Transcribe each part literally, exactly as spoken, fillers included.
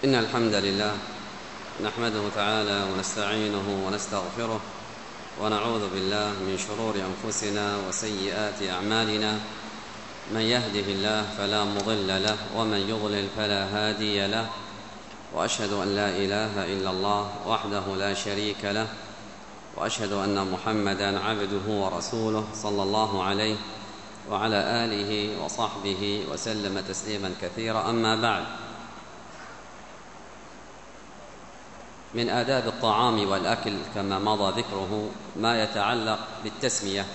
إن الحمد لله نحمده تعالى ونستعينه ونستغفره ونعوذ بالله من شرور أنفسنا وسيئات أعمالنا. من يهده الله فلا مضل له ومن يضلل فلا هادي له، وأشهد أن لا إله إلا الله وحده لا شريك له، وأشهد أن محمدًا عبده ورسوله صلى الله عليه وعلى آله وصحبه وسلم تسليمًا كثيرا. أما بعد، من آداب الطعام والأكل كما مضى ذكره ما يتعلق بالتسمية،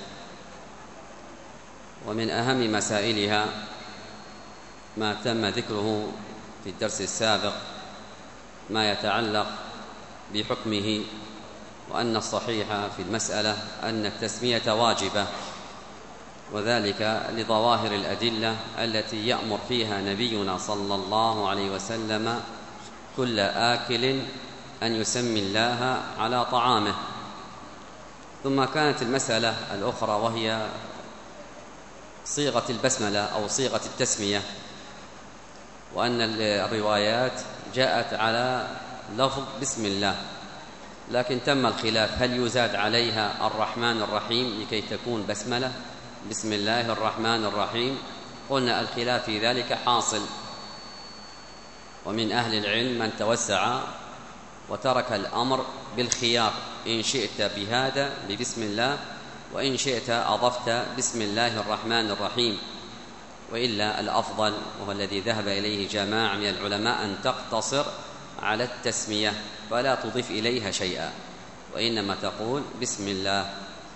ومن أهم مسائلها ما تم ذكره في الدرس السابق ما يتعلق بحكمه، وأن الصحيح في المسألة أن التسمية واجبة، وذلك لظواهر الأدلة التي يأمر فيها نبينا صلى الله عليه وسلم كل آكل أن يسمي الله على طعامه. ثم كانت المسألة الأخرى وهي صيغة البسملة أو صيغة التسمية، وأن الروايات جاءت على لفظ بسم الله، لكن تم الخلاف هل يزاد عليها الرحمن الرحيم لكي تكون بسملة بسم الله الرحمن الرحيم. قلنا الخلاف في ذلك حاصل، ومن أهل العلم من توسع وترك الأمر بالخيار، إن شئت بهذا ببسم الله، وإن شئت أضفت بسم الله الرحمن الرحيم. وإلا الأفضل وهو الذي ذهب إليه جماعة من العلماء أن تقتصر على التسمية فلا تضيف إليها شيئا، وإنما تقول بسم الله.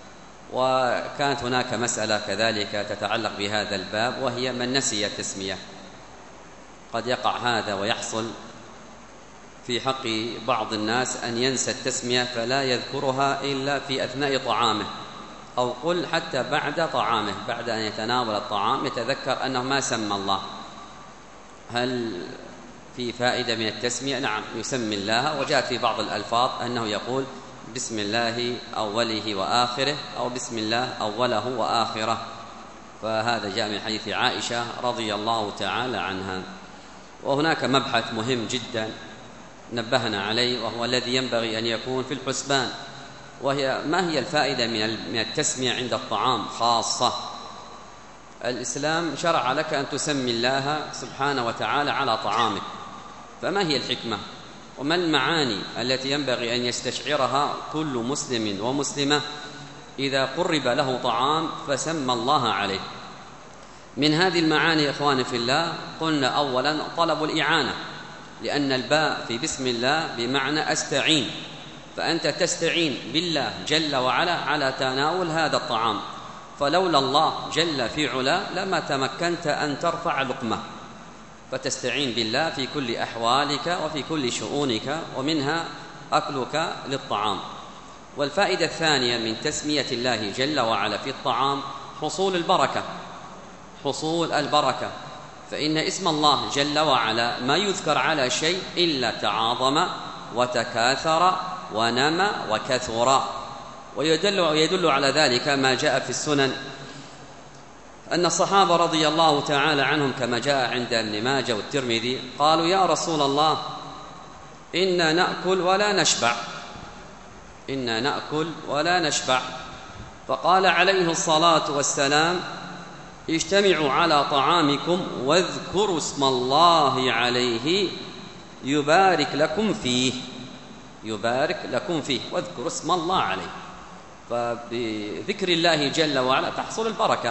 وكانت هناك مسألة كذلك تتعلق بهذا الباب، وهي من نسي التسمية. قد يقع هذا ويحصل في حق بعض الناس أن ينسى التسمية فلا يذكرها إلا في أثناء طعامه، أو قل حتى بعد طعامه، بعد أن يتناول الطعام يتذكر أنه ما سمى الله. هل في فائدة من التسمية؟ نعم، يسمي الله، وجاءت في بعض الألفاظ أنه يقول بسم الله أوله وآخره، أو بسم الله أوله وآخره، فهذا جاء من حديث عائشة رضي الله تعالى عنها. وهناك مبحث مهم جدا نبهنا عليه، وهو الذي ينبغي أن يكون في الحسبان، وهي ما هي الفائدة من التسمية عند الطعام خاصة. الإسلام شرع لك أن تسمي الله سبحانه وتعالى على طعامك، فما هي الحكمة وما المعاني التي ينبغي أن يستشعرها كل مسلم ومسلمة إذا قرب له طعام فسمى الله عليه؟ من هذه المعاني يا إخواني في الله، قلنا أولا طلب الإعانة، لأن الباء في بسم الله بمعنى أستعين، فأنت تستعين بالله جل وعلا على تناول هذا الطعام، فلولا الله جل في علا لما تمكنت أن ترفع لقمة، فتستعين بالله في كل أحوالك وفي كل شؤونك، ومنها أكلك للطعام. والفائدة الثانية من تسمية الله جل وعلا في الطعام حصول البركة، حصول البركة، فإن اسم الله جل وعلا ما يذكر على شيء إلا تعاظم وتكاثر ونمى وكثر. ويدل, ويدل على ذلك ما جاء في السنن أن الصحابة رضي الله تعالى عنهم كما جاء عند ابن ماجه والترمذي قالوا يا رسول الله إنا نأكل ولا نشبع، إنا نأكل ولا نشبع. فقال عليه الصلاة والسلام اجتمعوا على طعامكم واذكروا اسم الله عليه يبارك لكم فيه، يبارك لكم فيه، واذكروا اسم الله عليه. فبذكر الله جل وعلا تحصل البركة،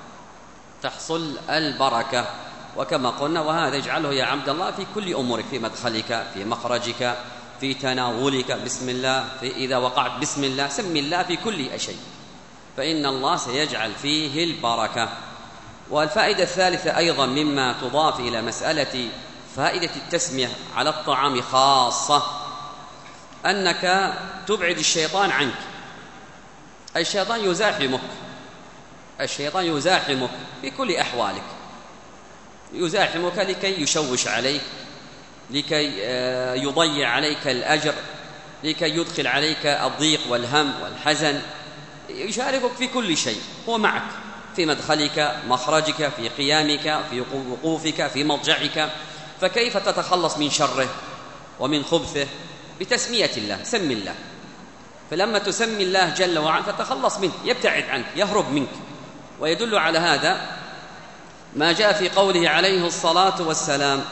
تحصل البركة. وكما قلنا وهذا يجعله يا عبد الله في كل أمورك، في مدخلك، في مخرجك، في تناولك بسم الله، في إذا وقعت بسم الله سمي الله في كل شيء، فإن الله سيجعل فيه البركة. والفائدة الثالثة أيضا مما تضاف إلى مسألة فائدة التسمية على الطعام خاصة أنك تبعد الشيطان عنك. الشيطان يزاحمك، الشيطان يزاحمك في كل أحوالك، يزاحمك لكي يشوش عليك، لكي يضيع عليك الأجر، لكي يدخل عليك الضيق والهم والحزن، يشاركك في كل شيء، هو معك في مدخلك، مخرجك، في قيامك، في وقوفك، في مضجعك. فكيف تتخلص من شره؟ ومن خبثه بتسمية الله. سم الله، فلما تسمي الله جل وعلا فتخلص منه، يبتعد عنك، يهرب منك. ويدل على هذا ما جاء في قوله عليه الصلاة والسلام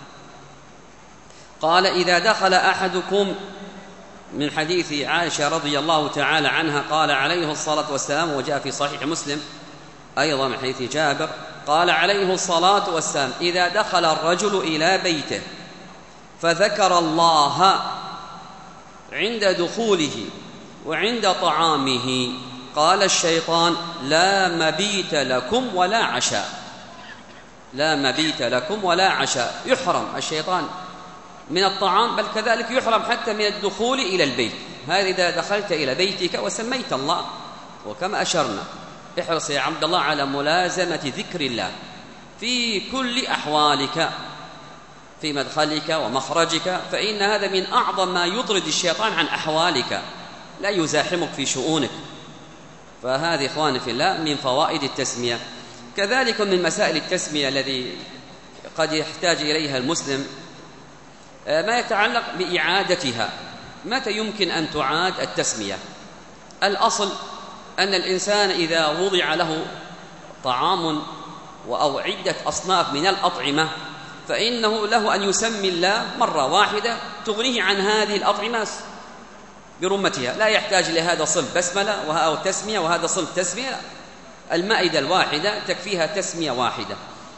قال: إذا دخل أحدكم، من حديث عائشة رضي الله تعالى عنها قال عليه الصلاة والسلام، وجاء في صحيح مسلم أيضا من حديث جابر قال عليه الصلاة والسلام: إذا دخل الرجل إلى بيته فذكر الله عند دخوله وعند طعامه قال الشيطان: لا مبيت لكم ولا عشاء. لا مبيت لكم ولا عشاء. يحرم الشيطان من الطعام، بل كذلك يحرم حتى من الدخول إلى البيت. هذا إذا دخلت إلى بيتك وسميت الله. وكما أشرنا، احرص يا عبد الله على ملازمة ذكر الله في كل أحوالك، في مدخلك ومخرجك، فإن هذا من أعظم ما يطرد الشيطان عن أحوالك، لا يزاحمك في شؤونك. فهذه إخواني في الله من فوائد التسمية. كذلك من مسائل التسمية الذي قد يحتاج إليها المسلم ما يتعلق بإعادتها. متى يمكن أن تعاد التسمية؟ الأصل أن الإنسان إذا وضع له طعام أو عدة أصناف من الأطعمة فإنه له أن يسمي الله مرة واحدة تغنيه عن هذه الأطعمة برمتها، لا يحتاج لهذا صنف بسملة أو تسمية وهذا صنف تسمية. المائدة الواحدة تكفيها تسمية واحدة.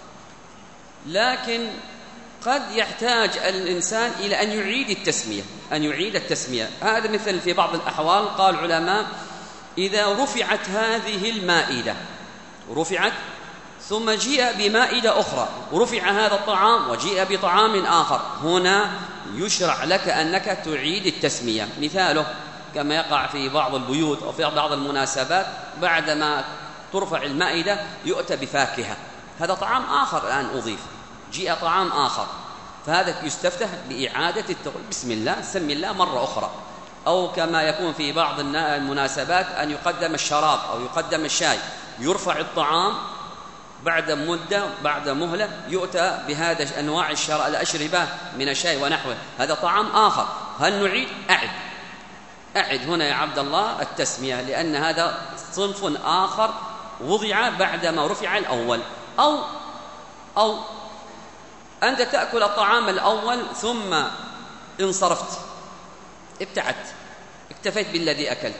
لكن قد يحتاج الإنسان إلى أن يعيد التسمية أن يعيد التسمية هذا مثل في بعض الأحوال قال العلماء: إذا رفعت هذه المائدة رفعت ثم جيء بمائدة أخرى ورفع هذا الطعام وجيء بطعام آخر، هنا يشرع لك أنك تعيد التسمية. مثاله كما يقع في بعض البيوت أو في بعض المناسبات، بعدما ترفع المائدة يؤتى بفاكهة، هذا طعام آخر الآن أضيف، جيء طعام آخر، فهذا يستفتح بإعادة التقول بسم الله، سم الله مرة أخرى. أو كما يكون في بعض المناسبات أن يقدم الشراب أو يقدم الشاي، يرفع الطعام بعد مدة بعد مهلة يؤتى بهذا أنواع الأشربة من الشاي ونحوه، هذا طعام آخر. هل نعيد؟ أعد أعد هنا يا عبد الله التسمية، لأن هذا صنف آخر وضع بعدما رفع الأول. أو أو أنت تأكل الطعام الأول ثم انصرفت، ابتعدت، اكتفيت بالذي أكلت،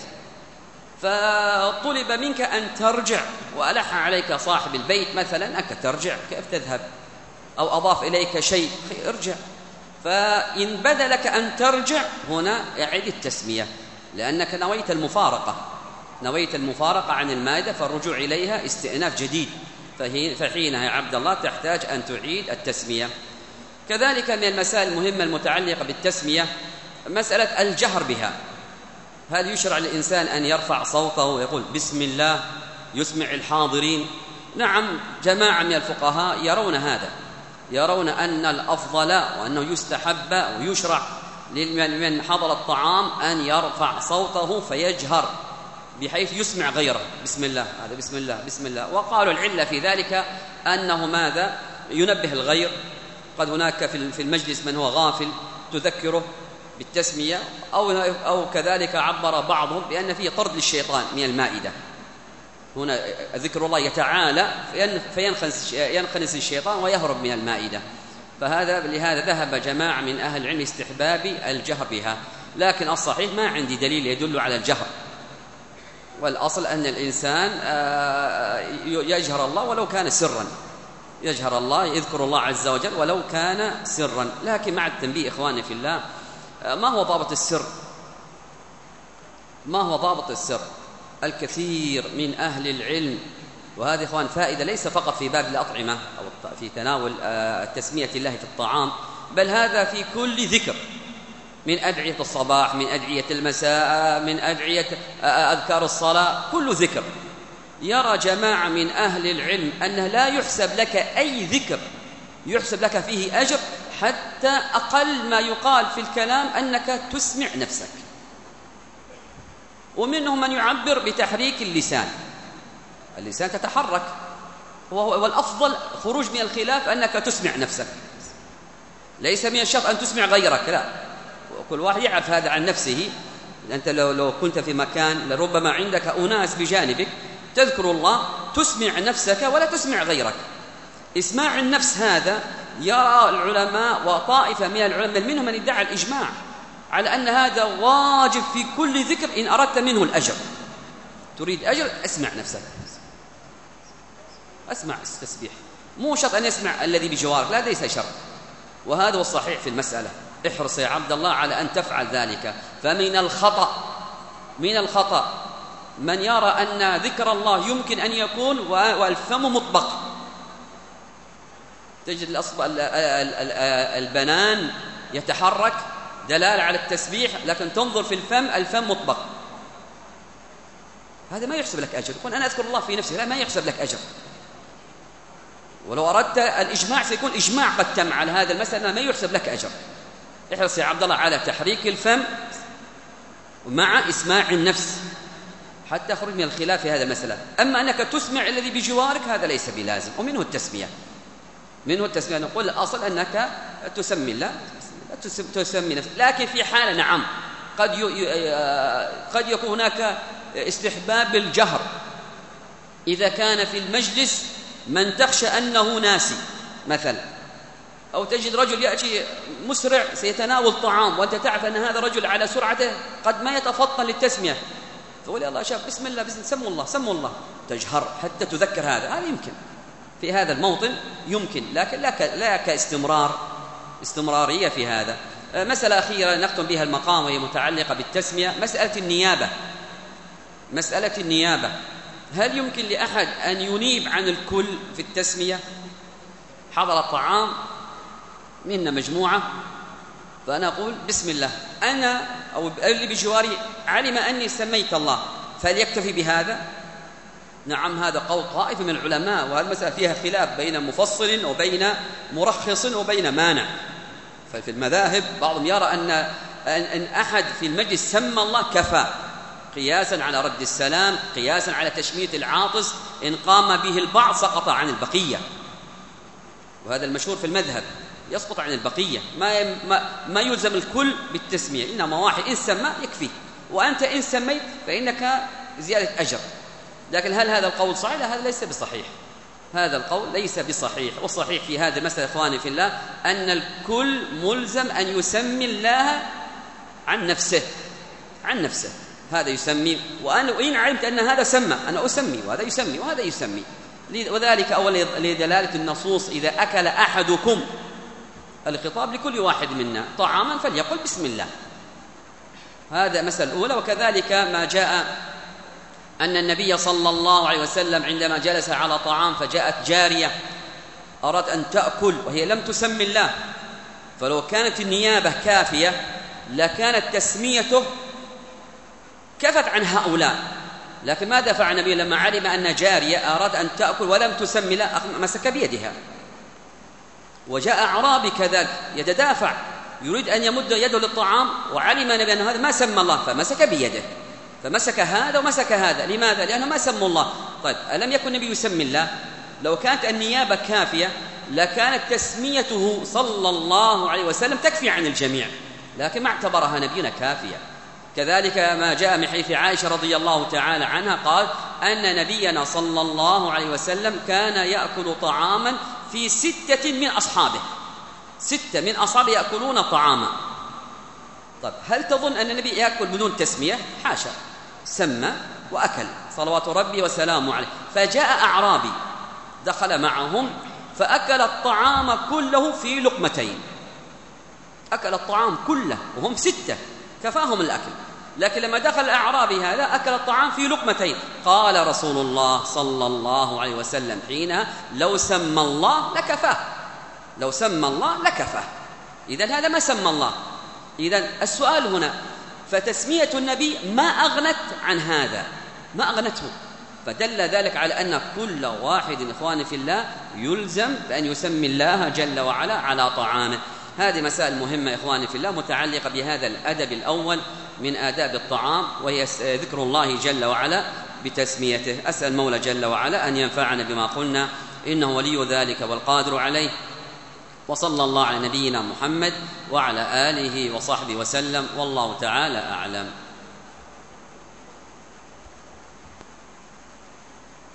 فطلب منك أن ترجع وألح عليك صاحب البيت مثلا أنك ترجع، كيف تذهب؟ أو أضاف إليك شيء، ارجع. فإن بدا لك أن ترجع هنا أعد التسمية، لأنك نويت المفارقة نويت المفارقة عن المائدة، فالرجوع إليها استئناف جديد، فحينها يا عبد الله تحتاج أن تعيد التسمية. كذلك من المسائل المهمة المتعلقة بالتسمية مسألة الجهر بها. هل يشرع للإنسان أن يرفع صوته ويقول بسم الله يسمع الحاضرين؟ نعم، جماعة من الفقهاء يرون هذا، يرون أن الأفضل وأنه يستحب ويشرع لمن حضر الطعام أن يرفع صوته فيجهر بحيث يسمع غيره بسم الله، هذا بسم الله بسم الله. وقالوا العلة في ذلك أنه ماذا؟ ينبه الغير، قد هناك في المجلس من هو غافل تذكره بالتسمية، أو أو كذلك عبر بعضهم بأن فيه طرد للشيطان من المائدة، هنا ذكر الله يتعالى فينخنس ينخنس الشيطان ويهرب من المائدة. فهذا لهذا ذهب جماعة من أهل العلم استحباب الجهر بها، لكن الصحيح ما عندي دليل يدل على الجهر، والأصل أن الإنسان يجهر الله ولو كان سرا، يجهر الله يذكر الله عز وجل ولو كان سرا. لكن مع التنبيه إخواني في الله، ما هو ضابط السر؟ ما هو ضابط السر؟ الكثير من أهل العلم، وهذه إخوان فائدة ليس فقط في باب الأطعمة أو في تناول تسمية الله في الطعام، بل هذا في كل ذكر، من أدعية الصباح، من أدعية المساء، من أدعية أذكار الصلاة، كل ذكر. يرى جماعة من أهل العلم أنه لا يحسب لك أي ذكر يحسب لك فيه أجر حتى أقل ما يقال في الكلام أنك تسمع نفسك. ومنهم من يعبر بتحريك اللسان، اللسان تتحرك، والأفضل خروج من الخلاف أنك تسمع نفسك. ليس من الشرط أن تسمع غيرك، لا، كل واحد يعرف هذا عن نفسه. أنت لو, لو كنت في مكان لربما عندك أناس بجانبك تذكر الله، تسمع نفسك ولا تسمع غيرك. إسماع النفس هذا يرى العلماء وطائفة من العلماء منهم من ادعى الإجماع على أن هذا واجب في كل ذكر إن أردت منه الأجر. تريد أجر اسمع نفسك، اسمع التسبيح، مو شرط أن يسمع الذي بجوارك، لا ليس شرط. وهذا هو الصحيح في المسألة. احرص يا عبد الله على أن تفعل ذلك. فمن الخطأ من الخطأ من يرى أن ذكر الله يمكن أن يكون والفم مطبق. تجد البنان يتحرك دلالة على التسبيح، لكن تنظر في الفم الفم مطبق. هذا ما يحسب لك أجر. يقول أنا أذكر الله في نفسي، لا، ما يحسب لك أجر. ولو أردت الإجماع سيكون إجماع قد تم على هذا المسألة، ما يحسب لك أجر. احرص يا عبد الله على تحريك الفم مع إسماع النفس حتى خرج من الخلاف في هذا المسألة. أما أنك تسمع الذي بجوارك هذا ليس بلازم. ومنه التسمية، منه التسمية نقول الأصل أنك تسمي الله، تسمي نفسك. لكن في حالة نعم قد قد يكون هناك استحباب الجهر إذا كان في المجلس من تخشى أنه ناسي مثلا، أو تجد رجل يأتي مسرع سيتناول طعام وأنت تعرف أن هذا رجل على سرعته قد ما يتفطن للتسمية، تقول يا الله شاف بسم الله بسم سموا الله سموا الله، تجهر حتى تذكر هذا. هذا يمكن في هذا الموطن يمكن، لكن لا لا كاستمرار استمرارية في هذا. مسألة أخيرة نختم بها المقام وهي متعلقة بالتسمية، مسألة النيابة. مسألة النيابة، هل يمكن لأحد أن ينيب عن الكل في التسمية؟ حضر الطعام منا مجموعة فأنا أقول بسم الله، أنا أو اللي بجواري علم أني سميت الله، فليكتفي بهذا؟ نعم، هذا قول طائفة من العلماء، والمسألة فيها خلاف بين مفصل وبين مرخص وبين مانع. ففي المذاهب بعضهم يرى أن أن أحد في المجلس سمى الله كفى، قياسا على رد السلام، قياسا على تشميت العاطس، إن قام به البعض سقط عن البقية. وهذا المشهور في المذهب، يسقط عن البقية، ما ما, ما يلزم الكل بالتسمية، إنما واحد إن سمى يكفي، وأنت إن سميت فإنك زيادة أجر. لكن هل هذا القول صحيح؟ لا، هذا ليس بصحيح، هذا القول ليس بصحيح. والصحيح في هذا المسألة إخواني في الله أن الكل ملزم أن يسمي الله عن نفسه، عن نفسه هذا يسمي، وأنا وإن علمت أن هذا سمى أنا أسمي، وهذا يسمي وهذا يسمي. وذلك أول لدلالة النصوص، إذا أكل أحدكم، الخطاب لكل واحد منا، طعاما فليقل بسم الله. هذا مسألة أولى. وكذلك ما جاء أن النبي صلى الله عليه وسلم عندما جلس على طعام فجاءت جارية أراد أن تأكل وهي لم تسمي الله، فلو كانت النيابة كافية لكانت تسميته كفت عن هؤلاء. لكن ماذا فعل النبي لما علم أن جارية أراد أن تأكل ولم تسمي الله؟ مسك بيدها. وجاء أعرابي كذلك يتدافع يريد أن يمد يده للطعام، وعلم النبي أن هذا ما سمى الله فمسك بيده، فمسك هذا ومسك هذا. لماذا؟ لأنه ما سموا الله. طيب ألم يكن النبي يسمي الله؟ لو كانت النيابة كافية لكانت تسميته صلى الله عليه وسلم تكفي عن الجميع، لكن ما اعتبرها نبينا كافية. كذلك ما جاء من حديث عائشة رضي الله تعالى عنها قال أن نبينا صلى الله عليه وسلم كان يأكل طعاما في ستة من أصحابه، ستة من أصحابه يأكلون طعاما. طيب هل تظن أن النبي يأكل بدون تسمية؟ حاشا، سمى وأكل صلوات ربي وسلامه عليه. فجاء أعرابي دخل معهم فأكل الطعام كله في لقمتين، أكل الطعام كله وهم ستة كفاهم الأكل. لكن لما دخل الأعرابي هذا أكل الطعام في لقمتين. قال رسول الله صلى الله عليه وسلم حينها لو سمى الله لكفاه، لو سمى الله لكفاه. إذن هذا ما سمى الله. إذن السؤال هنا، فتسمية النبي ما أغنت عن هذا، ما أغنته، فدل ذلك على أن كل واحد إخواني في الله يلزم بأن يسمي الله جل وعلا على طعامه. هذه مسائل مهمة إخواني في الله متعلقة بهذا الأدب الأول من آداب الطعام، وهي ذكر الله جل وعلا بتسميته. أسأل المولى جل وعلا أن ينفعنا بما قلنا، إنه ولي ذلك والقادر عليه. وصلى الله على نبينا محمد وعلى آله وصحبه وسلم، والله تعالى أعلم.